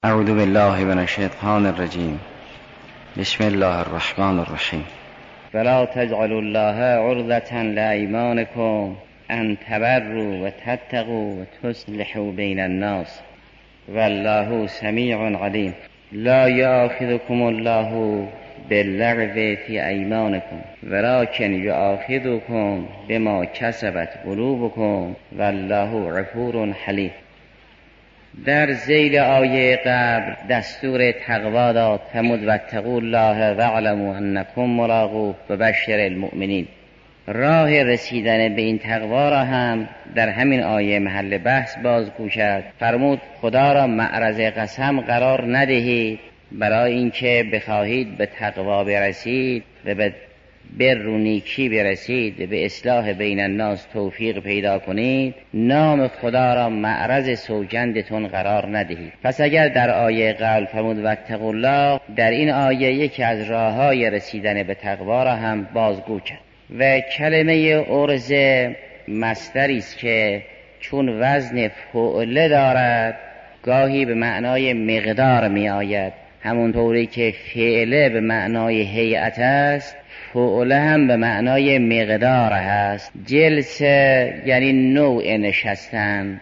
اعوذ بالله من الشیطان الرجیم. بسم الله الرحمن الرحیم. ولا تجعلوا الله عرضة لأيمانكم ان تبروا وتتقوا وتصلحوا بين الناس والله سمیع علیم. لا یؤاخذکم الله باللغو فی ایمانکم ولکن یؤاخذکم بما کسبت قلوبکم والله غفور حلیم. در ذیل آیه قبل دستور تقوا داد: فرمود واتقوا الله واعلموا انکم ملاقوه و بشر المؤمنین. راه رسیدن به این تقوا را هم در همین آیه محل بحث بازگو کرد. فرمود خدا را معرض قسم قرار ندهید برای اینکه بخواهید به تقوا برسید و به بر و نیکی برسید و به اصلاح بین الناس توفیق پیدا کنید، نام خدا را معرض سوگندتون قرار ندهید. پس اگر در آیه قبل فرمود واتقوا الله، در این آیه یکی از راههای رسیدن به تقوا را هم بازگو کرد. و کلمه عرضه مصدری است که چون وزن فعله دارد گاهی به معنای مقدار می آید، همونطوری که فعله به معنای هیئت است، فعله هم به معنای مقدار هست. جلسه یعنی نوع نشستن،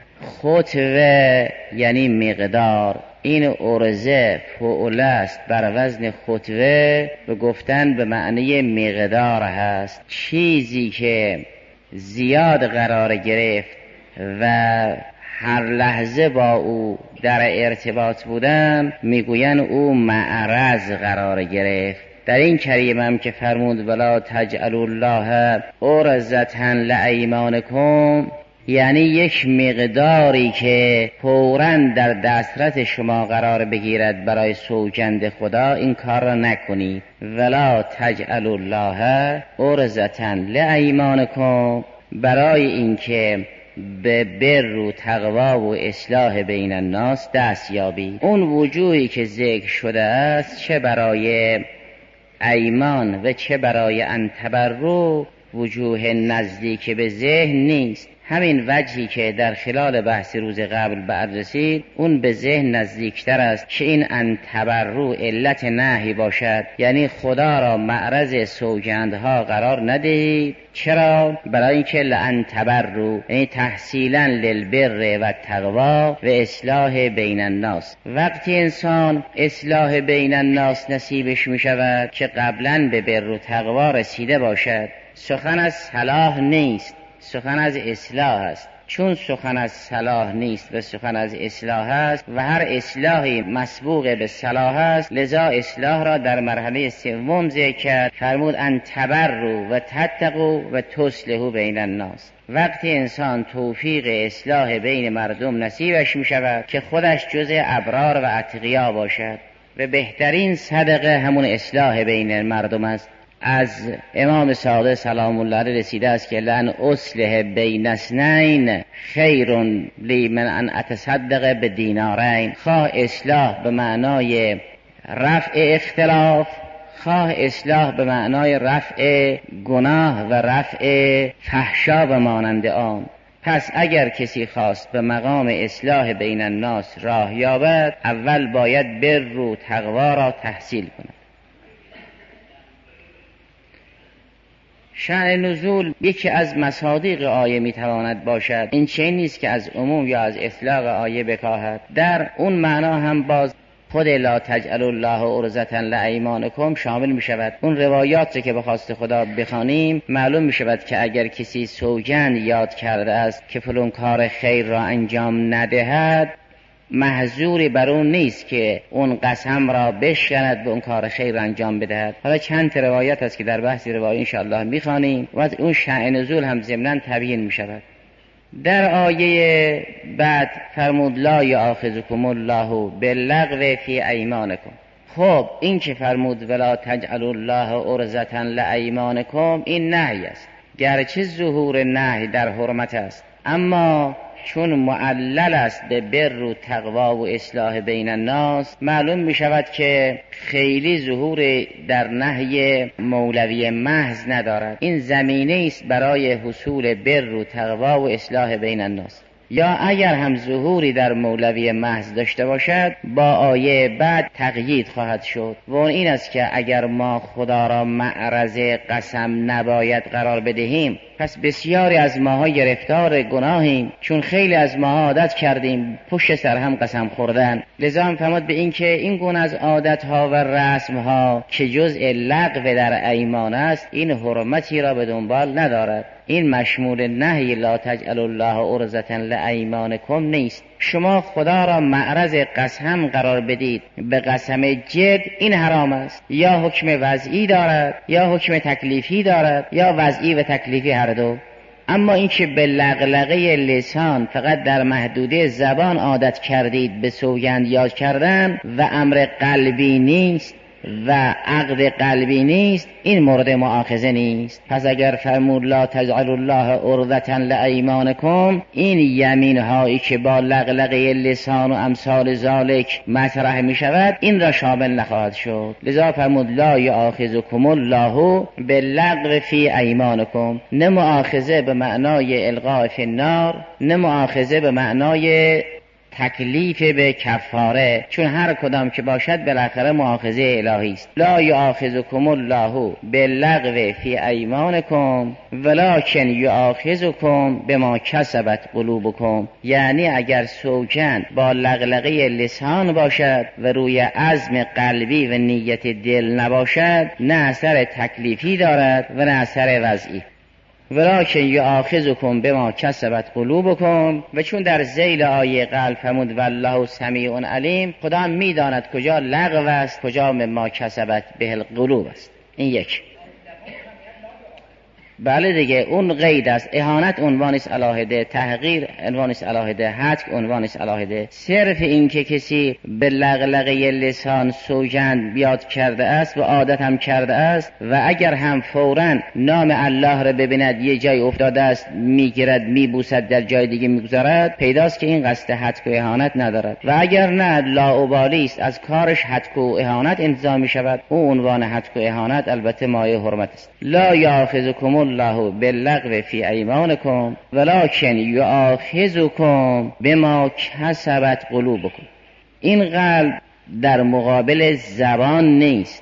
خطوه یعنی مقدار. این عرضه فعله است بر وزن خطوه و گفتن به معنی مقدار هست. چیزی که زیاد قرار گرفت و هر لحظه با او در ارتباط بودن میگوین او معرض قرار گرفت. در این کلمه هم که فرمود ولا تجعلوا الله عرضة لأیمانکم، یعنی یک مقداری که فوراً در دسترس شما قرار بگیرد برای سوگند خدا، این کار را نکنید. ولا تجعلوا الله عرضة لأیمانکم، برای اینکه به بر و تقوا و اصلاح بین الناس دست یابید. اون وجوهی که ذکر شده است، چه برای ایمان و چه برای ان تبروا، وجوه نزدیک به ذهن نیست. همین وجهی که در خلال بحث روز قبل بررسید، اون به ذهن نزدیکتر است که این ان تبروا علت نهی باشد، یعنی خدا را معرض سوگندها قرار ندهید. چرا؟ برای اینکه لان تبروا یعنی تحصیلا للبر و تقوا و اصلاح بین الناس. وقتی انسان اصلاح بین الناس نصیبش می شود که قبلا به بر و تقوا رسیده باشد، سخن از صلاح نیست، سخن از اصلاح است. چون سخن از صلاح نیست و سخن از اصلاح است و هر اصلاحی مسبوق به صلاح است، لذا اصلاح را در مرحله سوم ذکر کرد. فرمود ان تبروا و تتقوا و تصلحوا بین الناس. وقتی انسان توفیق اصلاح بین مردم نصیبش می شود که خودش جزء ابرار و اتقیا باشد، و بهترین صدقه همون اصلاح بین مردم است. از امام صادق سلام الله علیه رسیده است که لن اصلح بین اثنین خیر لی من ان اتصدق بدینارین. خواه اصلاح به معنای رفع اختلاف، خواه اصلاح به معنای رفع گناه و رفع فحشا و مانند آن. پس اگر کسی خواست به مقام اصلاح بین الناس راه یابد، اول باید بر و تقوا را تحصیل کند. شأن نزول یکی از مصادیق آیه میتواند باشد. این چنین نیست که از عموم یا از اطلاق آیه بکاهد. در اون معنا هم باز خود لا تجعلوا الله عرضة لأیمانکم شامل می شود. اون روایات که به خواست خدا بخوانیم معلوم می شود که اگر کسی سوگند یاد کرده است که فلان کار خیر را انجام ندهد، محظوری بر اون نیست که اون قسم را بشکند و اون کار خیر انجام بدهد. حالا چند روایت است که در بحث روایی انشاءالله میخوانیم و اون شأن نزول هم ضمناً تبیین می شود. در آیه بعد فرمود لا یؤاخذکم الله باللغو فی ایمانکم. خب این که فرمود ولا تجعلوا الله عرضة لأیمانکم، این نهی است. گرچه ظهور نهی در حرمت است، اما چون معلل است به بر و تقوا و اصلاح بین الناس، معلوم می شود که خیلی ظهور در نهی مولوی محض ندارد. این زمینه است برای حصول بر و تقوا و اصلاح بین الناس. یا اگر هم ظهوری در مولوی محض داشته باشد با آیه بعد تقیید خواهد شد و اون این است که اگر ما خدا را معرض قسم نباید قرار بدهیم پس بسیاری از ماها گرفتار گناهیم، چون خیلی از ماها عادت کردیم پشت سر هم قسم خوردن. لذا هم فرمود به این که این گونه از عادتها و رسمها که جزء لغو در ایمان است این حرمتی را به دنبال ندارد. این مشمول نهی لا تجعلوا الله عرضة لایمانکم نیست. شما خدا را معرض قسم قرار بدید به قسم جد، این حرام است. یا حکم وضعی دارد یا حکم تکلیفی دارد، یا وضعی و تکلیفی هر دو. اما این که به لغلغه لسان فقط در محدوده زبان عادت کردید به سوگند یاد کردن و امر قلبی نیست و عقد قلبی نیست، این مورد مؤاخذه نیست. پس اگر فرمود لا تجعلوا الله عرضة لایمانکم، این یمین هایی که با لغلغه لسان و امثال ذالک مطرح می شود این را شامل نخواهد شد. لذا فرمود لا یؤاخذکم الله باللغو فی ایمانکم، نه مؤاخذه به معنای القاء فی النار، نه مؤاخذه به معنای تکلیف به کفاره، چون هر کدام که باشد بالاخره مؤاخذه الهی است. لا یؤاخذکم الله باللغو فی ایمانکم ولکن یؤاخذکم بما کسبت قلوبکم، یعنی اگر سوگند با لغلغه لسان باشد و روی عزم قلبی و نیت دل نباشد نه اثر تکلیفی دارد و نه اثر وضعی. ولکن یؤاخذکم بما کسبت قلوبکم، و چون در ذیل آیه قلب فرمود والله سمیع علیم، خدا میداند کجا لغو است کجا مما کسبت به القلوب است. این یک. بله دیگه اون قید است. اهانت عنوان است علاهده، تحقیر عنوان است علاهده، هتک عنوان است علاهده. صرف این که کسی به لغلغه لسان سوگند بیاد کرده است و عادت هم کرده است و اگر هم فوراً نام الله را ببیند یه جای افتاده است میگیرد میبوسد در جای دیگه میگذارد، پیداست که این قصد هتک و اهانت ندارد. و اگر نه لاابالی است از کارش هتک و اهانت انتظار می شود، اون عنوان هتک و اهانت البته مایه حرمت است. لا یؤاخذکم الله باللغو فی ایمانکم ولکن یؤاخذکم بما کسبت قلوبکم. این قلب در مقابل زبان نیست،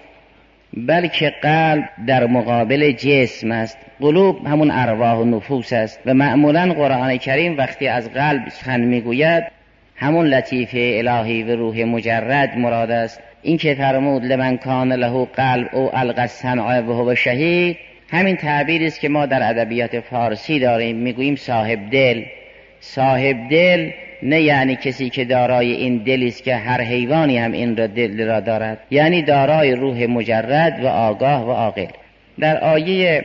بلکه قلب در مقابل جسم است. قلوب همون ارواح و نفوس است و معمولا قرآن کریم وقتی از قلب سخن میگوید همون لطیفه الهی و روح مجرد مراد است. این که فرمود لمن کان له قلب او القی السمع و هو شهید، همین تعبیری است که ما در ادبیات فارسی داریم، میگوییم صاحب دل. صاحب دل نه یعنی کسی که دارای این دلی است که هر حیوانی هم این را دل را دارد، یعنی دارای روح مجرد و آگاه و عاقل. در آیه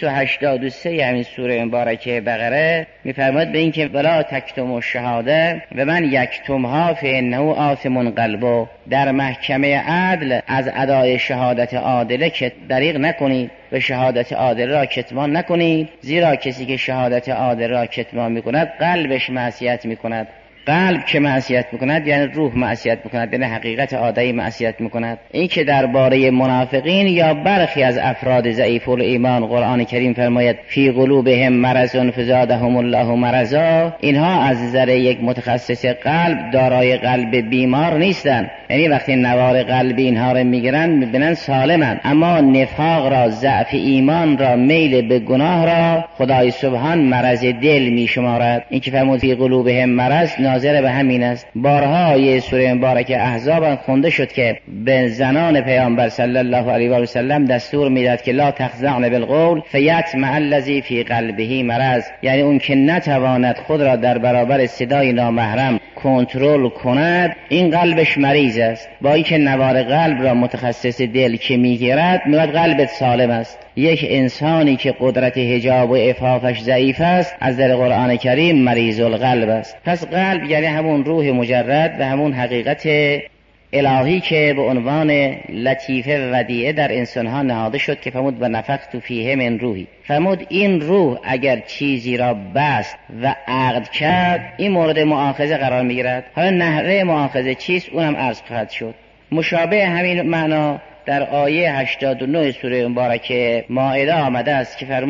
283 همین سوره مبارکه بقره میفرماید به این که ولا تکتموا الشهاده و من یکتمها فانه آثم قلبه، در محکمه عدل از ادای شهادت عادله که دریغ نکنید و شهادت عادل را کتمان نکنید، زیرا کسی که شهادت عادل را کتمان میکند قلبش معصیت میکند. قلب که معصیت میکند یعنی روح معصیت میکند، یعنی حقیقت عادی معصیت میکند. این که درباره منافقین یا برخی از افراد ضعیف الایمان قرآن کریم فرماید فی قلوبهم مرض فزادهم الله مرضا، اینها از نظر یک متخصص قلب دارای قلب بیمار نیستند، یعنی وقتی نوار قلبی اینها را میگیرن میبینن سالمن، اما نفاق را، ضعف ایمان را، میل به گناه را خدای سبحان مرض دل میشمارد. این که فرمود فی قلوبهم مرض ناظر به همین است. بارها یه سوره مبارکه احزاب خونده شد که به زنان پیامبر صلی الله علیه و سلم دستور میداد که لا تخضعن بالقول فیطمع الذی فی قلبه مرض، یعنی اون که نتواند خود را در برابر صدای نامحرم کنترل کند این قلبش مریض است. با اینکه نوار قلب را متخصص دل که میگیرد میگوید قلبت سالم است. یک انسانی که قدرت حجاب و عفافش ضعیف است از در قرآن کریم مریض القلب است. پس قلب یعنی همون روح مجرد و همون حقیقت الهی که به عنوان لطیفه و ودیعه در انسانها نهاده شد که فرمود و نفخت فیه من روحی. فرمود این روح اگر چیزی را بست و عقد کرد این مورد مؤاخذه قرار میگیرد. حالا نحوه مؤاخذه چیست اونم عرض خواهد شد. مشابه همین معنا در آیه 89 سوره مبارکه مائده آمده است که فرمود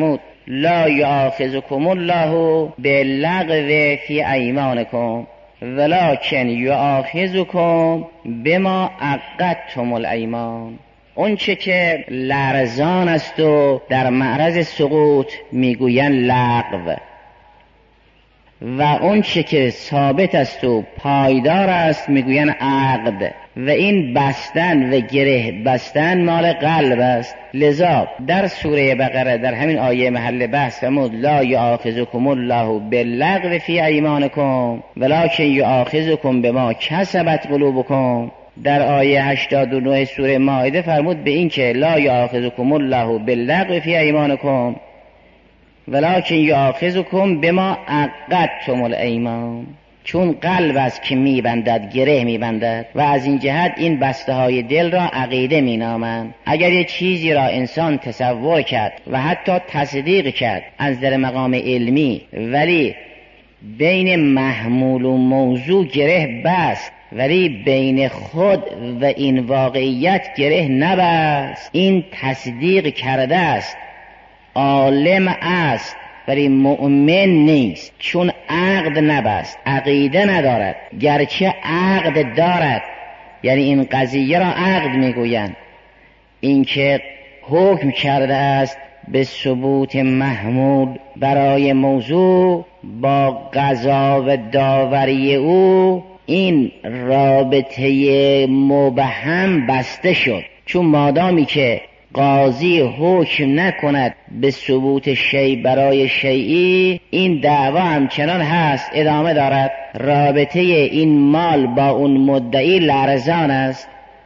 لا یؤاخذکم الله باللغو فی ایمانکم ولکن یؤاخذکم بما عقدتم الایمان. اون چه که لرزان است و در معرض سقوط میگوین لغو، و اون چه که ثابت است و پایدار است میگوین عقد. و این بستن و گره بستن مال قلب است. لذا در سوره بقره در همین آیه محل بحث فرمود لا یؤاخذکم الله باللغو فی ایمانکم ولکن یؤاخذکم بما کسبت قلوبکم. در آیه 89 سوره مائده فرمود به این که لا یؤاخذکم الله باللغو فی ایمانکم ولکن یؤاخذکم بما عقدتم الایمان. چون قلب است که میبندد، گره میبندد، و از این جهت این بسته های دل را عقیده مینامند. اگر یک چیزی را انسان تصور کرد و حتی تصدیق کرد از در مقام علمی، ولی بین محمول و موضوع گره بست، ولی بین خود و این واقعیت گره نبست، این تصدیق کرده است، عالم است ولی مؤمن نیست، چون عقد نبست، عقیده ندارد. گرچه عقد دارد، یعنی این قضیه را عقد میگویند، این که حکم کرده است به ثبوت محمول برای موضوع با قضا و داوری او، این رابطه مبهم بسته شد. چون مادامی که قاضی حکم نکند به ثبوت شیء برای شیئی، این دعوا همچنان هست، ادامه دارد. رابطه این مال با اون مدعی لرزان است.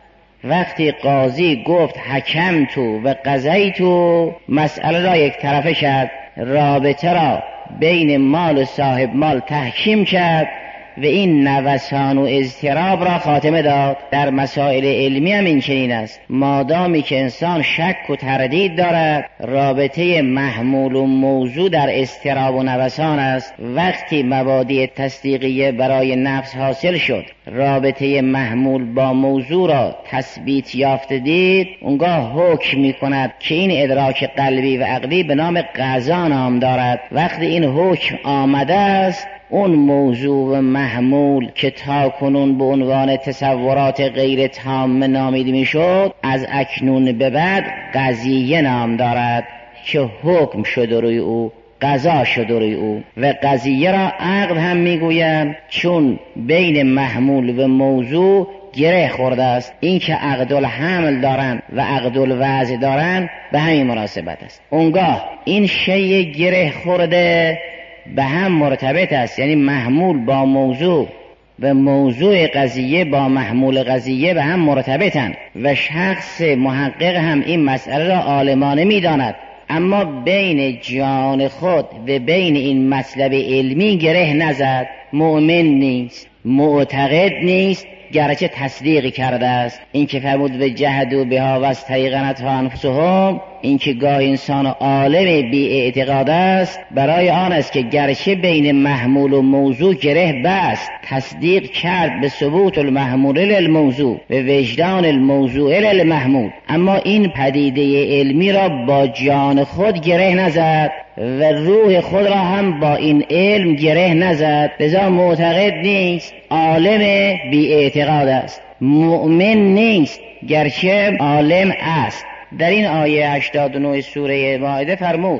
وقتی قاضی گفت حکمت و قضیت، مسئله را یک طرفه کرد، رابطه را بین مال و صاحب مال تحکیم کرد و این نوسان و اضطراب را خاتمه داد. در مسائل علمی هم این چنین است. مادامی که انسان شک و تردید دارد، رابطه محمول و موضوع در اضطراب و نوسان است. وقتی مبادی تصدیقیه برای نفس حاصل شد، رابطه محمول با موضوع را تثبیت یافته دید، اونگاه حکم می کند که این ادراک قلبی و عقلی به نام قضا نام دارد. وقتی این حکم آمده است، اون موضوع و محمول که تا کنون به عنوان تصورات غیر تام نامیده میشد، از اکنون به بعد قضیه نام دارد که حکم شد روی او، قضا شد روی او. و قضیه را عقد هم میگویند، چون بین محمول و موضوع گره خورده است. این که عقد الحمل دارند و عقد الوضع دارند به همین مناسبت است. اونگاه این شیء گره خورده به هم مرتبط است، یعنی محمول با موضوع و موضوع قضیه با محمول قضیه به هم مرتبطند و شخص محقق هم این مسئله را عالمانه می‌داند، اما بین جان خود و بین این مطلب علمی گره نزد. مؤمن نیست، معتقد نیست، گرچه تصدیق کرده است. این که فرمود و جهدوا بها و استیقنتها انفسهم، این که گاه انسان عالم بی اعتقاد است، برای آن است که گرچه بین محمول و موضوع گره بست، تصدیق کرد به ثبوت المحمول للموضوع و وجدان الموضوع للمحمول، اما این پدیده علمی را با جان خود گره نزد و روح خود را هم با این علم گره نزد. لذا معتقد نیست، عالم بی اعتقاد است، مؤمن نیست، گرچه عالم است. در این آیه 89 سوره مائده فرمود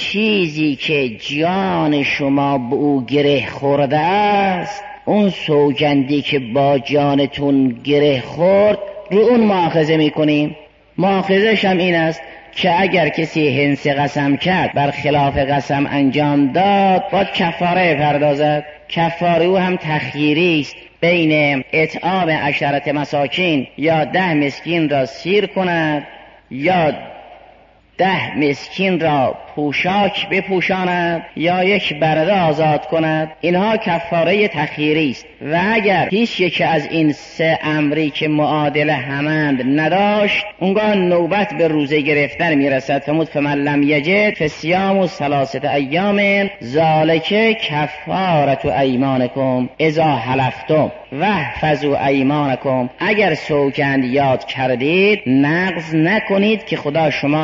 چیزی که جان شما به او گره خورده است، اون سوگندی که با جانتون گره خورد، رو اون مؤاخذه میکنیم. مؤاخذه‌ش هم این است که اگر کسی حنث قسم کرد، بر خلاف قسم انجام داد، باید کفاره پردازد. کفاره او هم تخییری است، بین اطعام 10 مساکین یا 10 مسکین را سیر کند یا 10 مسکین را پوشاک بپوشاند یا یک برده آزاد کند. اینها کفاره تخییری است. و اگر هیچ یک از این 3 امری که معادل همند نداشت، اونگاه نوبت به روزه گرفتن میرسد. فرمود فمن لم یجد فصیام 3 ایام ذالک کفارة ایمانکم اذا حلفتم واحفظوا ایمانکم. اگر سوگند یاد کردید نقض نکنید که خدا شما را اخذ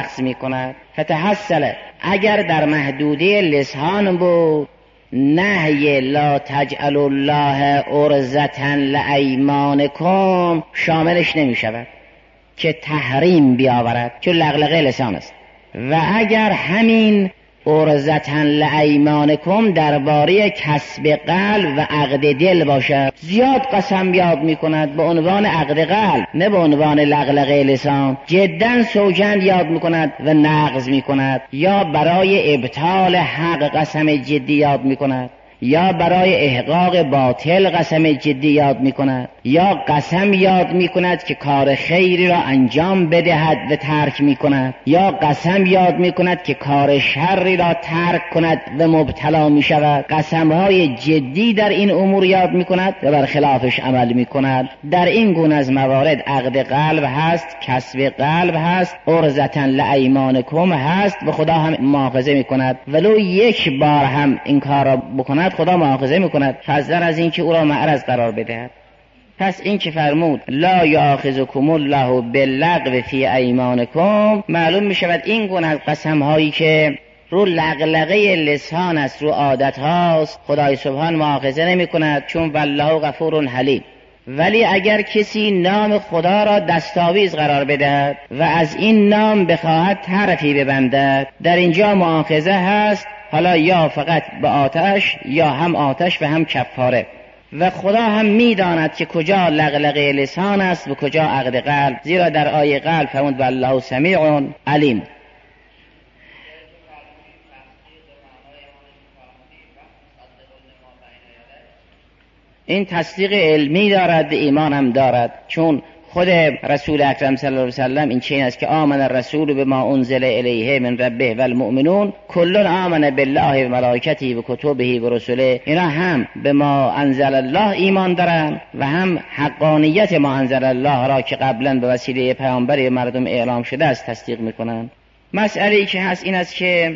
نقض میکند. فتحصل، اگر در محدوده لسان بود نهی لا تجعلوا الله عرضة لایمانکم شاملش نمی شود که تحریم بیاورد، چون لغلقه لسان است. و اگر همین عرضة لایمانکم درباره کسب قلب و عقد دل باشد، زیاد قسم یاد می کند به عنوان عقد قلب نه به عنوان لغلقه لسان، جدا سوگند یاد می کند و نقض می کند، یا برای ابطال حق قسم جدی یاد می کند، یا برای احقاق باطل قسم جدی یاد می کند، یا قسم یاد می کند که کار خیری را انجام بدهد و ترک می کند، یا قسم یاد می کند که کار شری را ترک کند و مبتلا می شود. قسم های جدی در این امور یاد می کند و برخلافش عمل می کند. در این گونه از موارد عقد قلب هست، کسب قلب هست، عرضة لایمانکم هست و خدا هم مؤاخذه می کند. ولو یک بار هم این کار را بکند خدا مؤاخذه میکند، فضلا از این که او را معرض قرار بدهد. پس این که فرمود لا یاخذکم الله باللغو فی ایمانکم، معلوم میشود این گونه از قسم هایی که رو لغلقه لسان است، رو عادت هاست، خدای سبحان مؤاخذه نمی کند، چون والله غفور حلیم. ولی اگر کسی نام خدا را دستاویز قرار بدهد و از این نام بخواهد طرفی ببندد، در اینجا مؤاخذه هست، حالا یا فقط به آتش یا هم آتش و هم کفاره. و خدا هم میداند که کجا لغلقه لسان است و کجا عقد قلب، زیرا در آیه قلب فرمود والله سمیع علیم. این تصدیق علمی دارد و ایمان هم دارد، چون خود رسول اکرم صلی الله علیه وسلم این چنین است که آمن الرسول بما انزل الیه من ربه و المؤمنون کل آمن بالله و ملائکته و کتبه و رسله. اینا هم به ما انزل الله ایمان دارن و هم حقانیت ما انزل الله را که قبلا به وسیله پیامبر مردم اعلام شده است تصدیق میکنن. مسئله‌ای که هست این است که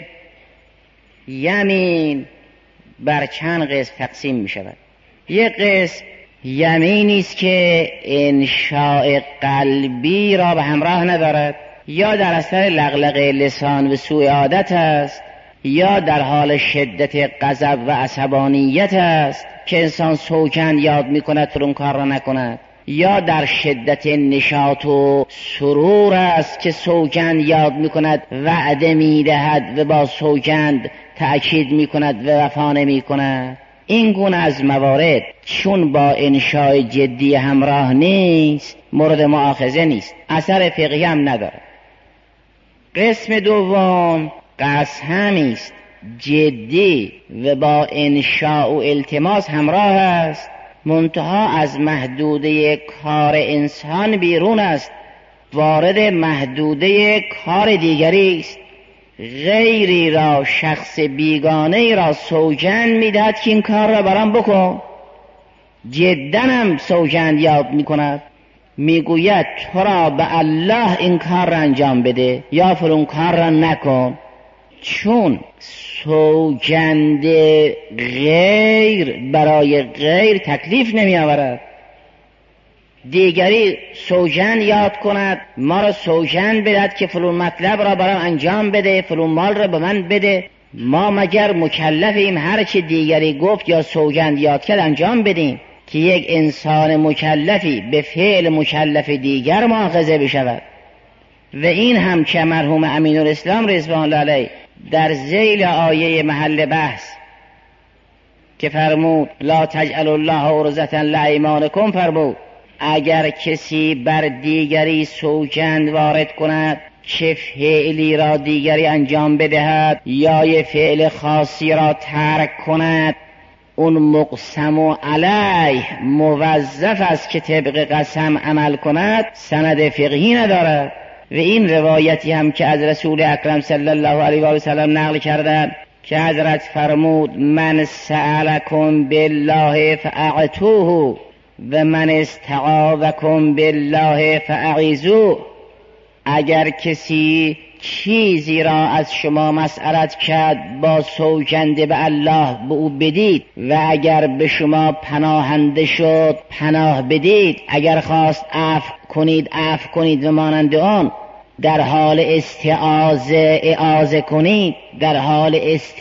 یمین بر چند قسم تقسیم میشود. یک قسم یمینی است که انشاء قلبی را به همراه ندارد، یا در اثر لغلقه لسان و سوء عادت است، یا در حال شدت غضب و عصبانیت است که انسان سوگند یاد می کند فرون کار را نکند، یا در شدت نشاط و سرور است که سوگند یاد می کند وعده می دهد و با سوگند تأکید می کند و وفا نمی کند. این گونه از موارد چون با انشاء جدی همراه نیست مورد مؤاخذه نیست، اثر فقهی هم ندارد. قسم دوم قسمی است جدی و با انشاء و التماس همراه است، منتها از محدوده کار انسان بیرون است، وارد محدوده کار دیگری است. غیری را، شخص بیگانه را سوگند میدهد که این کار را برام بکن، جدا هم سوگند یاد میکند، میگوید تو را به الله این کار را انجام بده یا فلان کار را نکن. چون سوگند غیر برای غیر تکلیف نمی آورد، دیگری سوگند یاد کند، ما را سوگند بدهد که فلان مطلب را برام انجام بده، فلان مال را به من بده. ما مگر مکلفیم هر چه دیگری گفت یا سوگند یاد کرد انجام بدیم که یک انسان مکلفی به فعل مکلف دیگر مؤاخذه بشود؟ و این هم که مرحوم امین الاسلام رضوان الله علیه در ذیل آیه محل بحث که فرمود لا تجعلوا الله عرضة لایمانکم فرمود اگر کسی بر دیگری سوگند وارد کند چه فعلی را دیگری انجام بدهد یا یه فعل خاصی را ترک کند، اون مقسم علیه موظف است که طبق قسم عمل کند، سند فقهی ندارد. و این روایتی هم که از رسول اکرم صلی الله علیه و سلم نقل کردند که حضرت فرمود من سألکم بالله فاعطوه و من استعاذکم بالله فاعیذوه. اگر کسی چیزی را از شما مسئلت کرد با سوگند به الله به او بدید، و اگر به شما پناهنده شد پناه بدید، اگر خواست عفو کنید عفو کنید و مانند آن. در حال استعاذه اعاذه کنید، در حال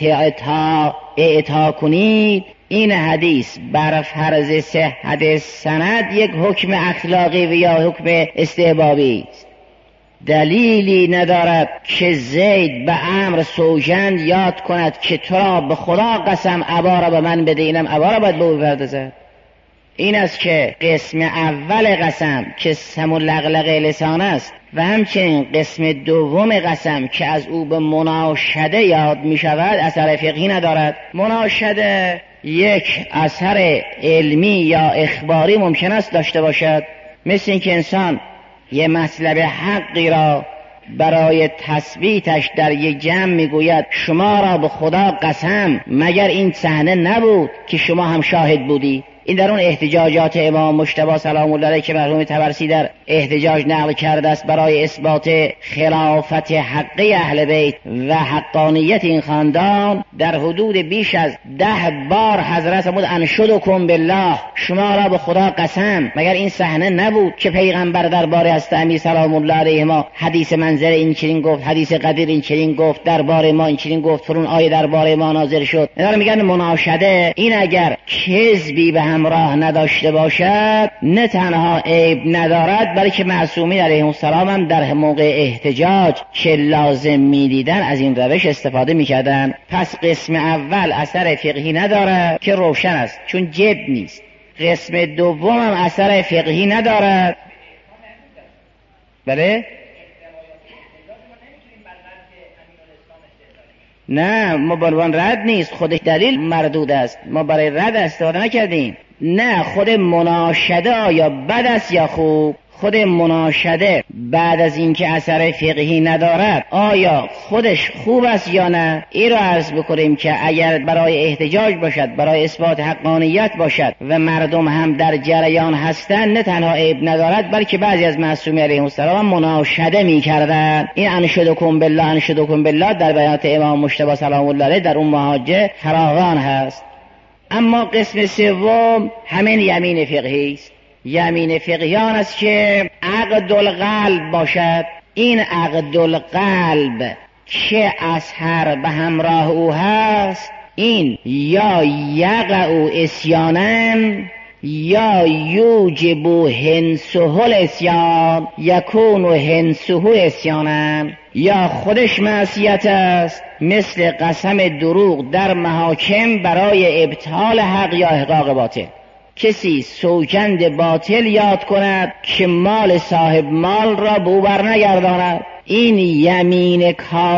اعطا کنید. این حدیث بر فرض صحت سند یک حکم اخلاقی و یا حکم استحبابی است. دلیلی ندارد که زید به عمرو سوگند یاد کند که تو را به خدا قسم ابا را به من بده، اینم ابا را باید به او بپردازد. این است که قسم اول قسم که سم و لغلقه لسان است و همچنین قسم دوم قسم که از او به مناشده یاد می شود اثر فقهی ندارد. مناشده یک اثر علمی یا اخباری ممکن است داشته باشد، مثل اینکه انسان یه مطلب حقی را برای تثبیتش در یک جمع میگوید شما را به خدا قسم مگر این صحنه نبود که شما هم شاهد بودی. این در اون احتجاجات امام مجتبی سلام الله علیه که مرحوم طبرسی در احتجاج نقل کرده است برای اثبات خلافت حقی اهل بیت و حقانیت این خاندان، در حدود بیش از 10 بار حضرت فرمود انشدکم بالله شما را به خدا قسم مگر این صحنه نبود که پیغمبر درباره حضرت امیر سلام الله علیه ما حدیث منظر این چنین گفت، حدیث قدیر این چنین گفت، درباره ما این چنین گفت، فرون آیه درباره ما نازل شد. اینا میگن مناشده. این اگر کذبی به همراه نداشته باشد نه تنها عیب ندارد بلکه معصومین علیهم السلام هم در موقع احتجاج که لازم میدیدن از این روش استفاده میکردن. پس قسم اول اثر فقهی ندارد که روشن است چون جب نیست. قسم دوم هم اثر فقهی ندارد. بله؟ نه ما بروان رد نیست، خودش دلیل مردود است، ما برای رد استفاده نکردیم. نه خود مناشده آیا بد است یا خوب؟ خود مناشده بعد از اینکه اثر فقهی ندارد آیا خودش خوب است یا نه؟ این را عرض بکنیم که اگر برای احتجاج باشد، برای اثبات حقانیت باشد و مردم هم در جریان هستند نه تنها عیب ندارد بلکه بعضی از معصومین علیهم السلام مناشده می‌کردند. این انشدکم بالله انشدکم بالله در بیانات امام مجتبی سلام الله علیه در اون محاجه فراوان هست. اما قسم سوم همین یمین فقهی است. یمین فقهیان است که عقد القلب باشد. این عقد القلب که اثر به همراه او هست این یا یقع اسیانن یا یوجب هنسه الاسیان یکون هنسه اسیانن، یا خودش معصیت است مثل قسم دروغ در محاکم برای ابطال حق یا احقاق باطل. کسی سوگند باطل یاد کند که مال صاحب مال را به او برنگرداند، این یمین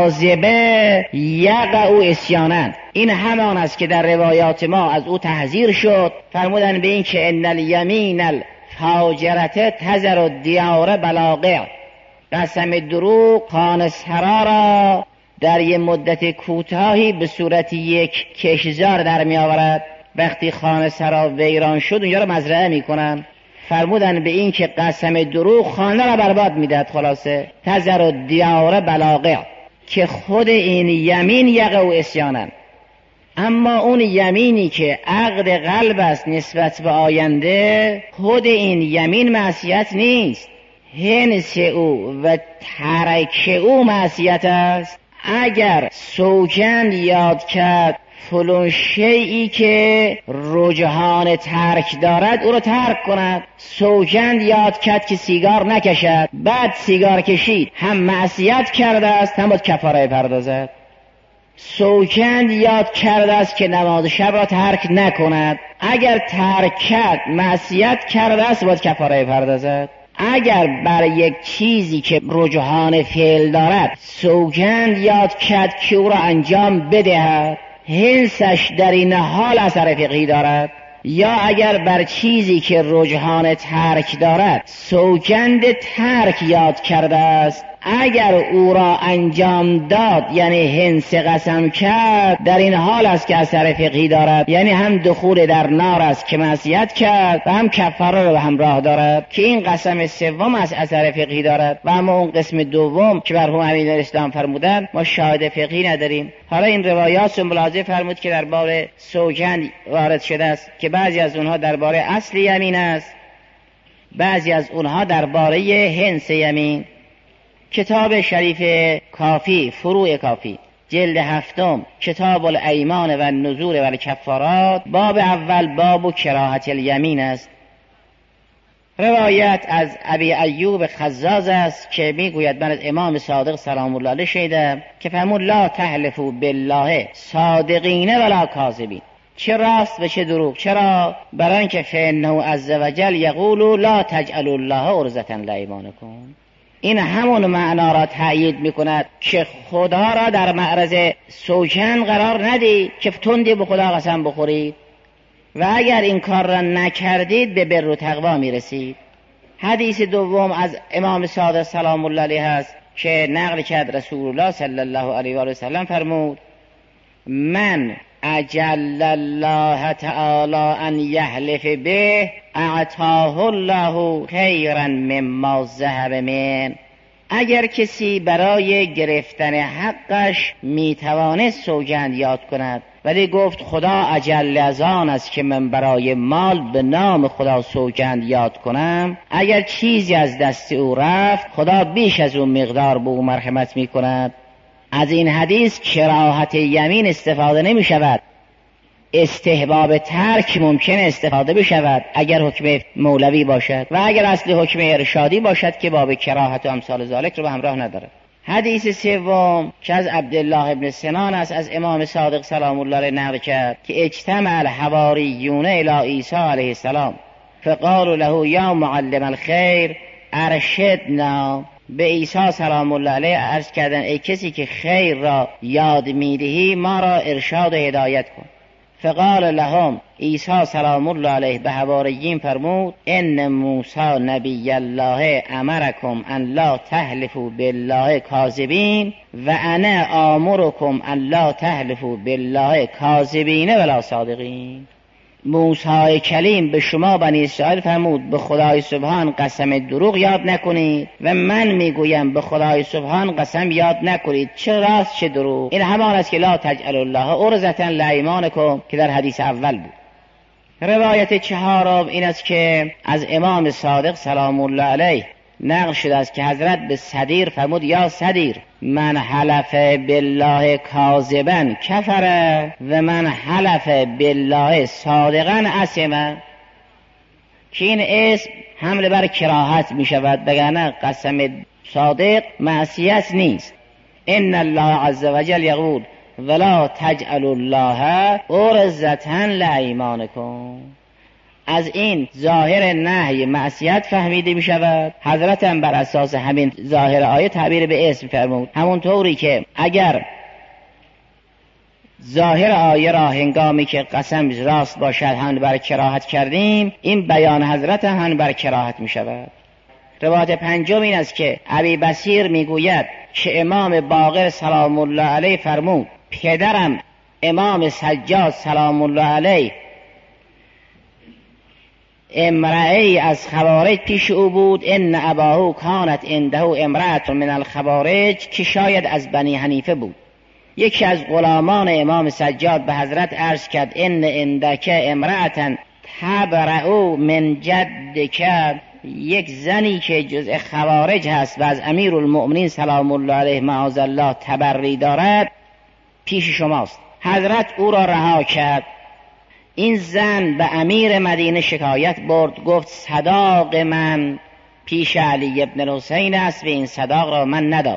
کاذبه یقع اسیانن. این همان است که در روایات ما از او تحذیر شد. فرمودن به این که ان الیمین الفاجرة تذر الدیار بلاغع، قسم دروغ خانه سرا را در یک مدت کوتاهی به صورت یک کشزار در می آورد. وقتی خانه سرا ویران شد اونجا را مزرعه می کنن. فرمودن به این که قسم دروغ خانه را برباد میدهد. خلاصه تذر الدیار بلاغع، که خود این یمین یقع اسیانن. اما اون یمینی که عقد قلب است نسبت به آینده، خود این یمین معصیت نیست، هنس او و ترک او معصیت است. اگر سوگند یاد کرد فلان شیئی که رجحان ترک دارد او رو ترک کند، سوگند یاد کرد که سیگار نکشد، بعد سیگار کشید، هم معصیت کرده است هم باید کفاره پردازد. سوگند یاد کرده است که نماز شب را ترک نکند، اگر ترک کرد معصیت کرده است باید کفاره پردازد. اگر بر یک چیزی که رجحان فعل دارد سوگند یاد کرد که او را انجام بدهد، حلسش در این حال اثر فقهی دارد. یا اگر بر چیزی که رجحان ترک دارد سوگند ترک یاد کرده است، اگر او را انجام داد یعنی هنس قسم کرد، در این حال است که اثر فقهی دارد، یعنی هم دخول در نار است که معصیت کرد و هم کفاره را به همراه دارد، که این قسم سوم از اثر فقهی دارد. و اما اون قسم دوم که مرحوم امین الاسلام فرمودن ما شاهد فقهی نداریم. حالا این روایات ملاحظه فرمود که درباره سوگند وارد شده است که بعضی از اونها درباره اصل یمین است، بعضی از اونها درباره هنس یمین، کتاب شریف کافی، فروع کافی، جلد 7، کتاب الایمان و النذور و الکفارات، باب اول باب کراهت الیمین است. روایت از ابی ایوب خزاز است که میگوید من از امام صادق سلام الله علیه شنیدم که فرمود لا تحلفوا بالله صادقین ولا کاذبین، چه راست و چه دروغ. چرا؟ برای اینکه فانه عز وجل یقول لا تجعلوا الله عرضة لایمانکم. این همون معنا را تأیید میکند که خدا را در معرض سوگند قرار ندید که تندی به خدا قسم بخورید و اگر این کار را نکردید به بر و تقوا میرسید. حدیث دوم از امام صادق سلام الله علیه است که نقل کرد رسول الله صلی الله علیه و آله و سلم فرمود من اجل الله تعالی ان یحلف به اعطاه الله خیرا مما ذهب من. اگر کسی برای گرفتن حقش میتوانست سوگند یاد کند ولی گفت خدا اجل از آن است که من برای مال به نام خدا سوگند یاد کنم، اگر چیزی از دست او رفت خدا بیش از اون مقدار به او مرحمت می کند. از این حدیث کراهت یمین استفاده نمی شود، استحباب ترک ممکن استفاده بشود اگر حکم مولوی باشد و اگر اصل حکم ارشادی باشد که باب کراهت و امثال ذالک رو به همراه نداره. حدیث سوم که از عبدالله ابن سنان است از امام صادق سلام الله علیه نقل کرد که اجتمع الحواریون الی عیسی علیه السلام فقالوا له یا معلم الخیر ارشدنا. به عیسی سلام الله علیه عرض کردن ای کسی که خیر را یاد میدهی ما را ارشاد و هدایت کن. فقال لهم عیسی سلام الله علیه به حواریین فرمود ان موسی نبی الله امرکم ان لا تحلفوا بالله کاذبین و انا آمرکم ان لا تحلفوا بالله کاذبین ولا صادقین. موسی کلیم به شما بنی اسرائیل فرمود به خدای سبحان قسم دروغ یاد نکنید و من میگویم به خدای سبحان قسم یاد نکنید، چه راست چه دروغ. این همان است که لا تجعلوا الله عرضة لایمانکم که در حدیث اول بود. روایت چهارم این است که از امام صادق سلام الله علیه نقل شده است که حضرت به صدیر فرمود یا صدیر من حلف بالله کاذبا کفر و من حلف بالله صادقا اثم. که این اسم حمل بر کراهت می شود وگرنه قسم صادق معصیت نیست. ان الله عز وجل یقول ولا تجعلوا الله عرضة لایمانکم. از این ظاهر نهی معصیت فهمیده می شود. حضرت هم بر اساس همین ظاهر آیه تعبیر به اسم فرمود، همون طوری که اگر ظاهر آیه را هنگامی که قسم راست باشد هم بر کراهت کردیم، این بیان حضرت هم بر کراهت می شود. روایت پنجم این است که ابی بصیر می گوید که امام باقر سلام الله علیه فرمود پدرم امام سجاد سلام الله علیه امرأه‌ای از خوارج پیش او بود ان اباه کانت عنده امرأة من الخوارج که شاید از بنی حنیفه بود. یکی از غلامان امام سجاد به حضرت عرض کرد ان عندک امرأة تبرأ من جدک، یک زنی که جزء خوارج هست و از امیرالمؤمنین سلام الله علیه معاذ الله تبری دارد پیش شماست. حضرت او را رها کرد. این زن به امیر مدینه شکایت برد، گفت صداق من پیش علی ابن الحسین است و این صداق را من نداد.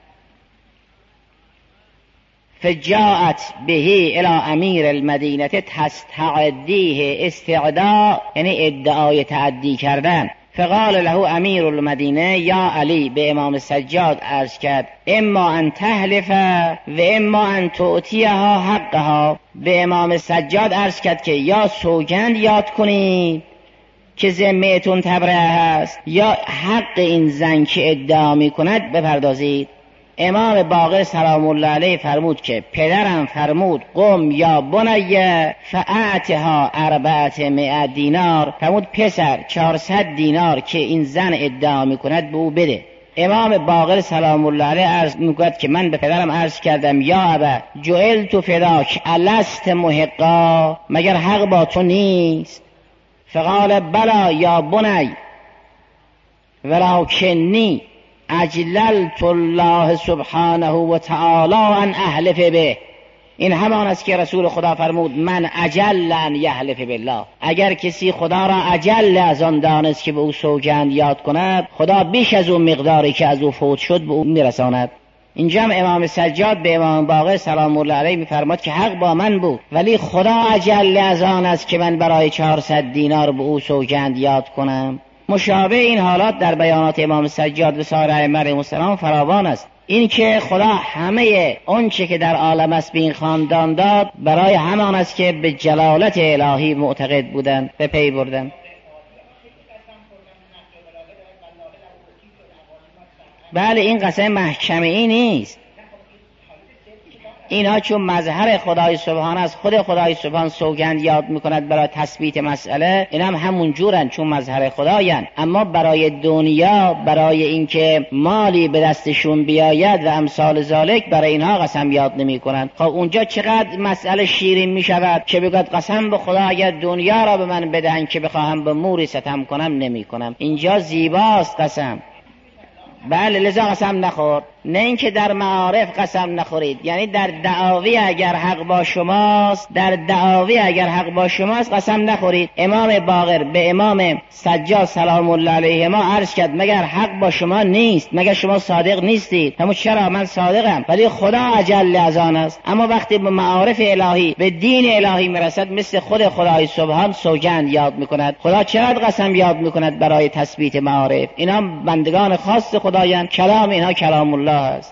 فجاءت بهی الی امیر المدینه تستعدیه، استعداء یعنی ادعای تعدی کردن. فقال له امیر المدینه یا علی، به امام سجاد عرض کرد اما ان تحلف و اما ان تعطیها حقها. به امام سجاد عرض کرد که یا سوگند یاد کنید که ذمه‌تون تبرئه هست یا حق این زن که ادعا می کند بپردازید. امام باقر سلام الله علیه فرمود که پدرم فرمود قم یا بنیه فاعتها 400 دینار، فرمود پسر 400 دینار که این زن ادعا می کند به او بده. امام باقر سلام الله علیه عرض میکند که من به پدرم عرض کردم یا ابا جعلت فداک الست محقا، مگر حق با تو نیست؟ فقال بلا یا بنی ولکنی اجللت الله سبحانه و تعالی ان احلف به. این همان است که رسول خدا فرمود من اجل ان یحلف بالله. اگر کسی خدا را اجل از آن دانست که به او سوگند یاد کند، خدا بیش از اون مقداری که از او فوت شد به او میرساند. اینجا هم امام سجاد به امام باقر سلام الله علیه میفرماد که حق با من بود، ولی خدا اجل از آن است که من برای 400 دینار به او سوگند یاد کنم. مشابه این حالات در بیانات امام سجاد و سایر ائمه علیهم السلام فراوان است. این که خدا همه آنچه که در عالم است به این خاندان داد برای همان است که به جلالت الهی معتقد بودند، به پی بردند. بله این قسم محکمه‌ای نیست. اینها چون مظهر خدای سبحانه است، خود خدای سبحان سوگند یاد میکند برای تثبیت مسئله، این هم همون جورن چون مظهر خدایند. اما برای دنیا، برای اینکه مالی به دستشون بیاید و امثال ذالک، برای اینها قسم یاد نمی کنند. خب اونجا چقدر مسئله شیرین می شود که بگوید قسم به خدا اگر دنیا را به من بدهن که بخواهم به موری ستم کنم نمی کنم. اینجا زیباست قسم. بله لذا قسم نخور، نه اینکه در معارف قسم نخورید، یعنی در دعاوی اگر حق با شماست، در دعاوی اگر حق با شماست قسم نخورید. امام باقر به امام سجاد سلام الله علیه ما عرض کرد مگر حق با شما نیست؟ مگر شما صادق نیستید؟ همون چرا من صادقم، ولی خدا اجل از آن است. اما وقتی به معارف الهی، به دین الهی میرسد، مثل خود خدای سبحان سوگند یاد میکند. خدا چرا قسم یاد میکند؟ برای تثبیت معارف. اینا بندگان خاص خدایند، کلام اینها کلام الله است.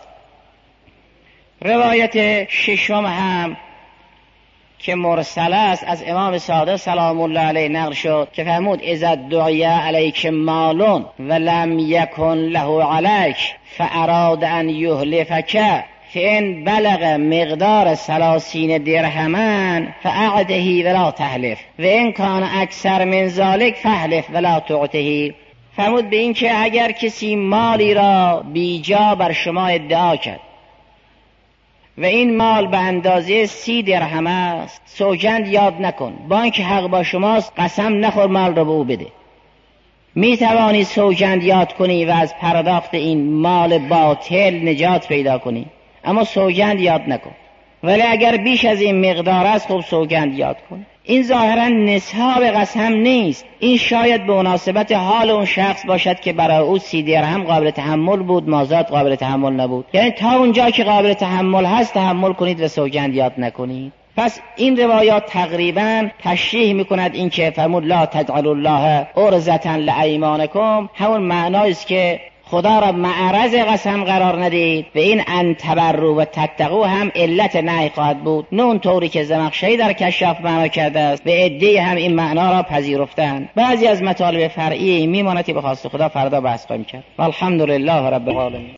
روایت ششم هم که مرسل است از امام صادق سلام الله علیه نقل شد که فرمود اذا دعی علیک مال ولم یکن له علیک فاراد ان یهلفک فان بلغ مقدار 30 درهما فاعده ولا تحلف و ان کان اکثر من ذلك فاحلف ولا تعطه. فرمود به این که اگر کسی مالی را بیجا بر شما ادعا کرد و این مال به اندازه 30 درهم است، سوگند یاد نکن، با اینکه حق با شماست قسم نخور مال را به او بده. می توانی سوگند یاد کنی و از پرداخت این مال باطل نجات پیدا کنی، اما سوگند یاد نکن. ولی اگر بیش از این مقدار است خب سوگند یاد کن. این ظاهرا نصاب قسم نیست، این شاید به مناسبت حال اون شخص باشد که برای او 30 درهم قابل تحمل بود، مازاد قابل تحمل نبود. یعنی تا اونجا که قابل تحمل هست تحمل کنید و سوگند یاد نکنید. پس این روایات تقریبا تشریح میکند این که فرمود لا تجعلوا الله عرضة لایمانکم، همون معنایی است که خدا را معرض قسم قرار ندید و این ان تبروا و تتقوا هم علت نهی خواهد بود، نه اون طوری که زمخشری در کشاف معنا کرده است. به عده‌ای هم این معنا را پذیرفتند. بعضی از مطالب فرعی میماند که به خواست خدا فردا بحث خواهیم کرد. والحمدلله رب العالمین.